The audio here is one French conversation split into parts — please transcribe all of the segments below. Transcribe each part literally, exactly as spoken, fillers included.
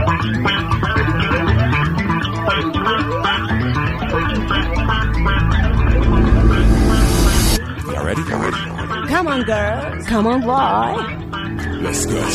Come on, girl. Come on, boy. Let's go.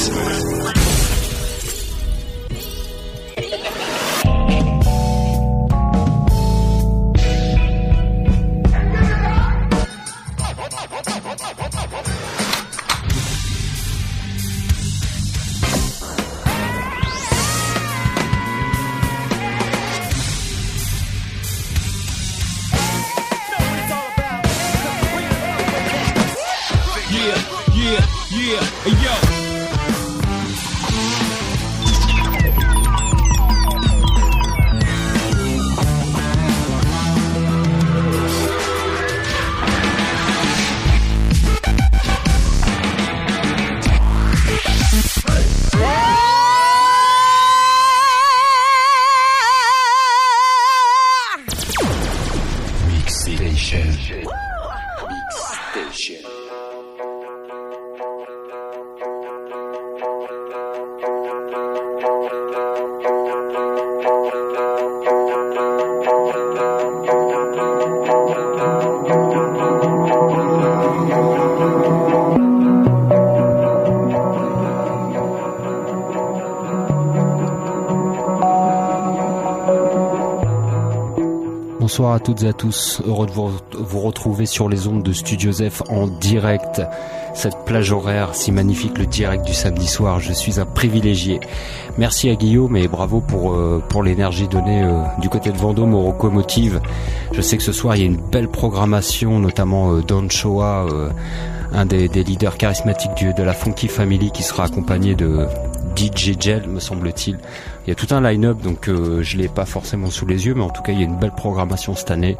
Bonsoir à toutes et à tous, heureux de vous, vous retrouver sur les ondes de Studio Zef en direct. Cette plage horaire si magnifique, le direct du samedi soir, je suis un privilégié. Merci à Guillaume et bravo pour, euh, pour l'énergie donnée euh, du côté de Vendôme aux locomotives. Je sais que ce soir il y a une belle programmation, notamment euh, Don Choa, euh, un des, des leaders charismatiques du, de la Funky Family, qui sera accompagné de D J Gel, me semble-t-il. Il y a tout un line-up, donc euh, je l'ai pas forcément sous les yeux, mais en tout cas il y a une belle programmation cette année.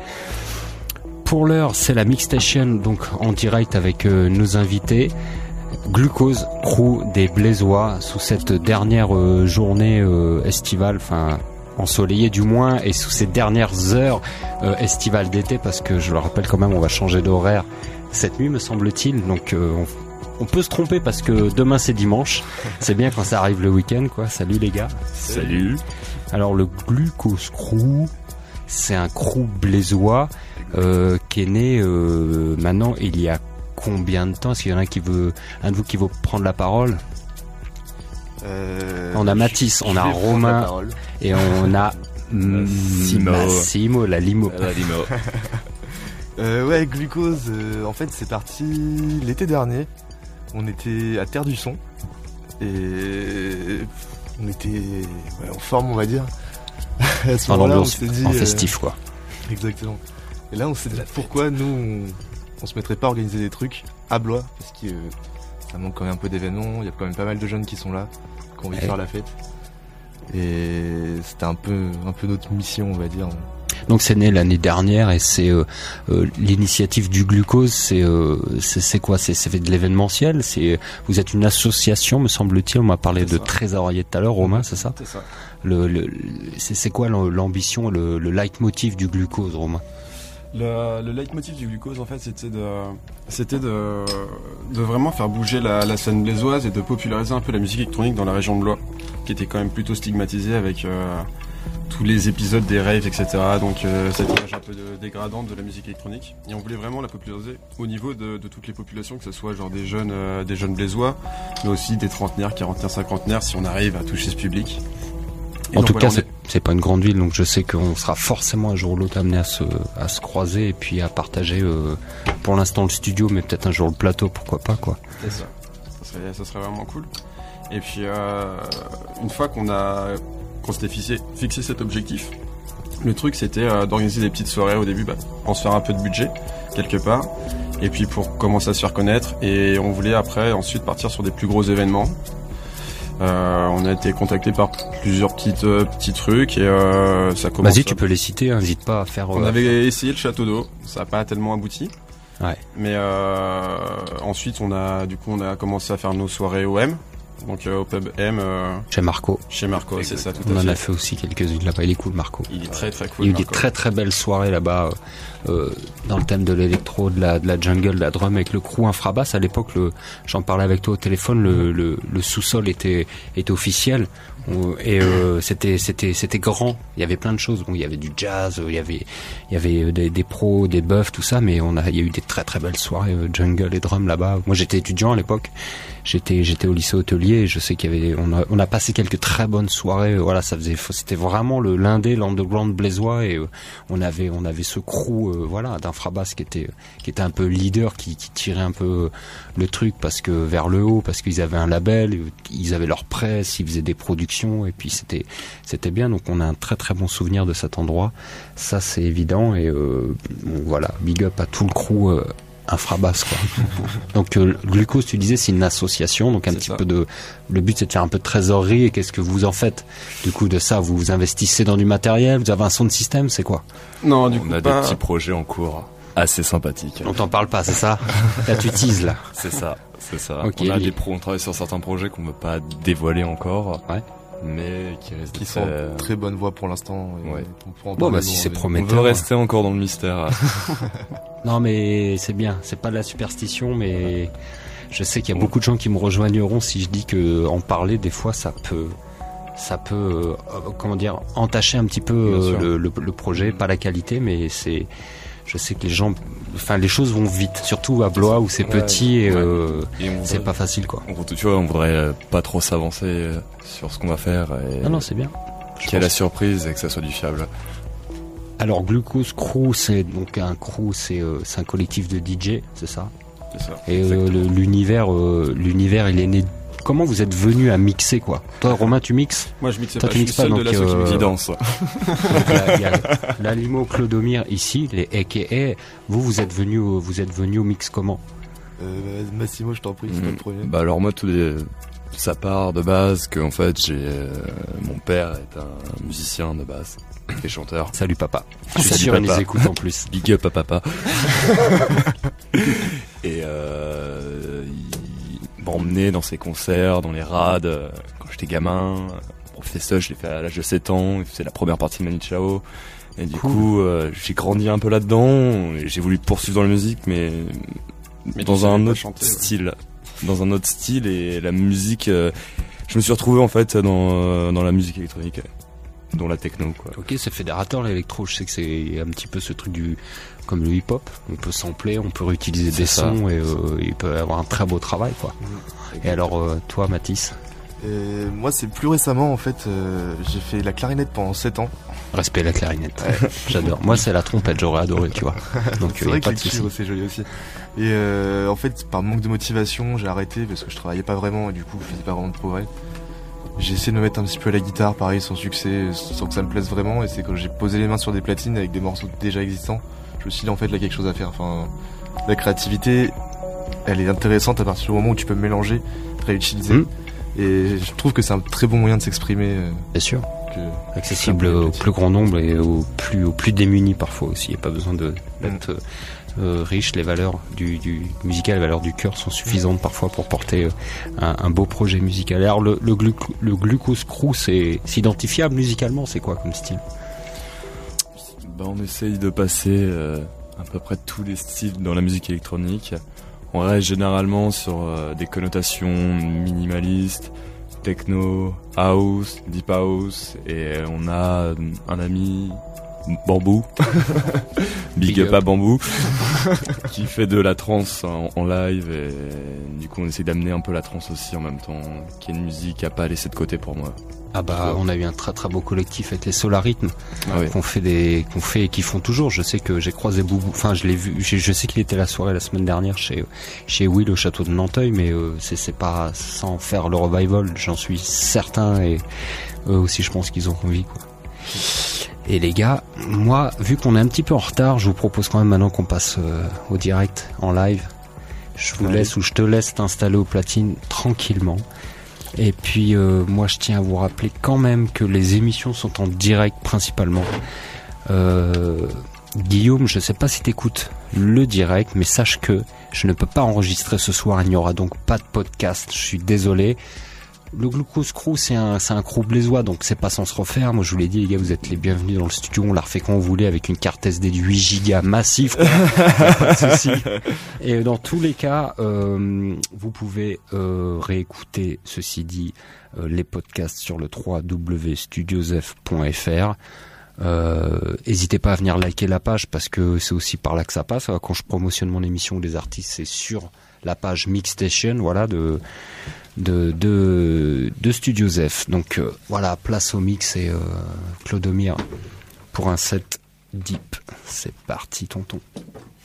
Pour l'heure, c'est la Mixstation, donc en direct avec euh, nos invités. Glucose, crew des Blésois, sous cette dernière euh, journée euh, estivale, enfin ensoleillée du moins, et sous ces dernières heures euh, estivales d'été, parce que je le rappelle quand même, on va changer d'horaire cette nuit, me semble-t-il, donc euh, on On peut se tromper parce que demain c'est dimanche. C'est bien quand ça arrive le week-end, quoi. Salut les gars. Salut. Alors le Glucose Crew, c'est un crew blésois euh, qui est né euh, maintenant il y a combien de temps? Est-ce qu'il y en a un qui veut, un de vous qui veut prendre la parole? euh, On a Mathis, on a Romain et on a Massimo. Massimo, la limo. La limo. euh, ouais, Glucose, euh, en fait c'est parti l'été dernier. On était à Terre du Son et on était ouais, en forme, on va dire. À ce en moment-là, on ambiance, s'est dit, en festif euh, quoi. Exactement. Et là, on s'est dit pourquoi nous, on, on se mettrait pas à organiser des trucs à Blois, parce que euh, ça manque quand même un peu d'événements. Il y a quand même pas mal de jeunes qui sont là, qui ont envie de faire la fête. Et c'était un peu, un peu notre mission, on va dire. Donc c'est né l'année dernière et c'est euh, euh, l'initiative du Glucose, c'est euh, c'est, c'est quoi? C'est c'est de l'événementiel. C'est vous êtes une association, me semble-t-il. On m'a parlé c'est de ça. Trésorier tout à l'heure, Romain, c'est ça? C'est ça. Le, le c'est c'est quoi l'ambition, le, le leitmotiv du Glucose, Romain? Le, le leitmotiv du Glucose, en fait, c'était de c'était de de vraiment faire bouger la, la scène blésoise et de populariser un peu la musique électronique dans la région de Blois, qui était quand même plutôt stigmatisée avec euh, tous les épisodes des raves, et cetera. Donc euh, cette image un peu de, dégradante de la musique électronique. Et on voulait vraiment la populariser au niveau de, de toutes les populations, que ce soit genre des jeunes, euh, des jeunes blésois, mais aussi des trentenaires, quarantenaires, cinquantenaires, si on arrive à toucher ce public. Et en donc, tout voilà, cas, c'est, est... c'est pas une grande ville, donc je sais qu'on sera forcément un jour ou l'autre amené à se, à se croiser et puis à partager euh, pour l'instant le studio, mais peut-être un jour le plateau, pourquoi pas, quoi. C'est ça. Ça serait, ça serait vraiment cool. Et puis, euh, une fois qu'on a qu'on s'était fixé, fixé cet objectif, le truc c'était euh, d'organiser des petites soirées au début, bah, pour se faire un peu de budget quelque part, et puis pour commencer à se faire connaître. Et on voulait après ensuite partir sur des plus gros événements. Euh, on a été contacté par plusieurs petites euh, petits trucs et euh, ça commence. Vas-y, tu peux les citer, n'hésite pas à faire. On euh, avait essayé le Château d'eau, ça n'a pas tellement abouti. Ouais. Mais euh, ensuite, on a du coup on a commencé à faire nos soirées O M Donc euh, au pub M. Euh, chez Marco. Chez Marco, c'est ça, tout On à en fait. a fait aussi quelques-unes là-bas. Il est cool, Marco. Il est très très cool. Il y a eu des Marco. très très belles soirées là-bas euh, euh, dans le thème de l'électro, de la, de la jungle, de la drum avec le crew Infrabass. À l'époque, le, j'en parlais avec toi au téléphone, le, le, le sous-sol était, était officiel. Et euh, c'était c'était c'était grand. Il y avait plein de choses. Bon, il y avait du jazz, il y avait il y avait des, des pros, des buffs, tout ça. Mais on a il y a eu des très très belles soirées euh, jungle et drum là-bas. Moi, j'étais étudiant à l'époque. J'étais j'étais au lycée hôtelier. Et je sais qu'il y avait on a on a passé quelques très bonnes soirées. Euh, voilà, ça faisait c'était vraiment le l'indé, l'underground blésois. Et euh, on avait on avait ce crew euh, voilà d'Infrabass qui était qui était un peu leader, qui qui tirait un peu le truc parce que vers le haut, parce qu'ils avaient un label, ils avaient leur presse, ils faisaient des productions. Et puis c'était c'était bien, donc on a un très très bon souvenir de cet endroit, ça c'est évident. Et euh, bon, voilà, big up à tout le crew euh, Infrabass quoi. Donc euh, Glucose, tu disais c'est une association, donc un c'est petit ça. peu de le but c'est de faire un peu de trésorerie. Et qu'est-ce que vous en faites du coup de ça? Vous vous investissez dans du matériel, vous avez un sound system, c'est quoi? Non, du On coup a pas... des petits projets en cours assez sympathiques. On t'en parle pas, c'est ça? Là tu teases là. C'est ça, c'est ça. Ok, on a oui. des pro, on travaille sur certains projets qu'on ne veut pas dévoiler encore. Ouais. Mais qui restent Qui sont très... en très bonne voie pour l'instant. et Ouais. on pourra en Bon parler bah si dans- c'est On prometteur. veut rester encore dans le mystère. Non mais c'est bien, c'est pas de la superstition, mais je sais qu'il y a beaucoup de gens qui me rejoigneront si je dis que en parler des fois ça peut ça peut euh, comment dire entacher un petit peu Bien euh, sûr. le, le, le projet, pas la qualité, mais c'est je sais que les gens enfin les choses vont vite, surtout à Blois où c'est Ouais, petit et ouais. euh, Et on c'est veut- pas facile quoi. on, tu vois, on voudrait euh, pas trop s'avancer euh, sur ce qu'on va faire et Non non, c'est bien. Je qu'il y ait pense. la surprise et que ça soit du fiable. Alors Glucose Crew, c'est donc un crew, c'est euh, c'est un collectif de D J, c'est ça? C'est ça. Et euh, Exactement. le- l'univers euh, l'univers il est né. Comment vous êtes venu à mixer quoi? Toi Romain tu mixes? Moi je mixais Toi, pas, tu je suis mixes pas, seul de donc, l'asso qui euh, mixe. Qui danse. Donc, il y a- il y a la limo Clodomir ici, les A K A. Vous, vous êtes venu, au, vous êtes venu au mix comment? Euh, Massimo, je t'en prie, c'est toi le premier. Bah alors moi tout les... ça part de base que en fait j'ai euh, mon père est un musicien de base et chanteur. Salut papa. Je suis Salut, sûr, il papa. les écoute en plus. Big up à papa. Et euh, il m'emmenait dans ses concerts, dans les rades, euh, quand j'étais gamin. Pour Festa, je l'ai fait à l'âge de sept ans, c'est la première partie de Manu Chao. Et du Cool. coup, euh, j'ai grandi un peu là-dedans, et j'ai voulu poursuivre dans la musique, mais, Mais tu dans savais un pas autre chanter, ouais. style. Dans un autre style, et la musique, euh, je me suis retrouvé en fait dans, euh, dans la musique électronique, dont la techno, quoi. Ok, c'est fédérateur l'électro. Je sais que c'est un petit peu ce truc du comme le hip-hop. On peut sampler, on peut réutiliser C'est des ça. sons et euh, il peut avoir un très beau travail quoi. Et alors euh, toi Mathis, Et moi, c'est plus récemment, en fait, euh, j'ai fait la clarinette pendant sept ans. respect la clarinette. J'adore. Moi c'est la trompette, j'aurais adoré, tu vois. Donc C'est il y a vrai pas que de les souci. cuivres, c'est joli aussi. Et euh, en fait, par manque de motivation, j'ai arrêté parce que je travaillais pas vraiment et du coup, je faisais pas vraiment de progrès. J'ai essayé de me mettre un petit peu à la guitare, pareil, sans succès, sans que ça me plaise vraiment. Et c'est quand j'ai posé les mains sur des platines avec des morceaux déjà existants, je me suis dit, en fait, là, quelque chose à faire. Enfin, la créativité, elle est intéressante à partir du moment où tu peux mélanger, réutiliser. Mm. Et je trouve que c'est un très bon moyen de s'exprimer. euh, Bien sûr. que... Accessible C'est un peu au petit. plus grand nombre et au plus au plus démunis parfois aussi. Il n'y a pas besoin de d'être euh, euh, riche. Les valeurs du, du musical, les valeurs du cœur sont suffisantes parfois pour porter euh, un, un beau projet musical. Alors le le, glu- le Glucose Crew, c'est c'est identifiable musicalement, c'est quoi comme style? Bah, on essaye de passer euh, à peu près tous les styles dans la musique électronique. On reste généralement sur euh, des connotations minimalistes, techno, house, deep house, et on a un ami, Bambou, big, Big up up. à Bambou, qui fait de la trance en, en live, et du coup on essaie d'amener un peu la trance aussi en même temps, qui est une musique à pas laisser de côté pour moi. Ah bah on a eu un très très beau collectif avec les Solarythmes Ah oui. qu'on fait des qu'on fait et qui font toujours. Je sais que j'ai croisé Boubou, enfin je l'ai vu, j'ai- je sais qu'il était à la soirée la semaine dernière chez chez Will au château de Nanteuil, mais euh, c'est c'est pas sans faire le revival, j'en suis certain, et eux aussi je pense qu'ils ont envie quoi. Et les gars, moi vu qu'on est un petit peu en retard, je vous propose quand même maintenant qu'on passe euh, au direct en live. Je vous Allez. laisse ou je te laisse t'installer aux platines tranquillement. Et puis euh, moi je tiens à vous rappeler quand même que les émissions sont en direct principalement. Euh, Guillaume, je sais pas si t'écoutes le direct, mais sache que je ne peux pas enregistrer ce soir, il n'y aura donc pas de podcast, je suis désolé. le Glucose Crew, c'est un, c'est un crew blésois, donc c'est pas sans se refaire. Moi, je vous l'ai dit, les gars, vous êtes les bienvenus dans le studio. On la refait quand vous voulez avec une carte S D de huit gigas massif. Quoi. Pas de souci. Et dans tous les cas, euh, vous pouvez euh, réécouter, ceci dit, euh, les podcasts sur le w w w point studiosf point f r. Euh, n'hésitez pas à venir liker la page parce que c'est aussi par là que ça passe. Quand je promotionne mon émission ou des artistes, c'est sur la page Mixstation, voilà, de de de, de Studiosf. Donc euh, voilà, place au mix et euh, Clodomir pour un set deep. C'est parti, tonton.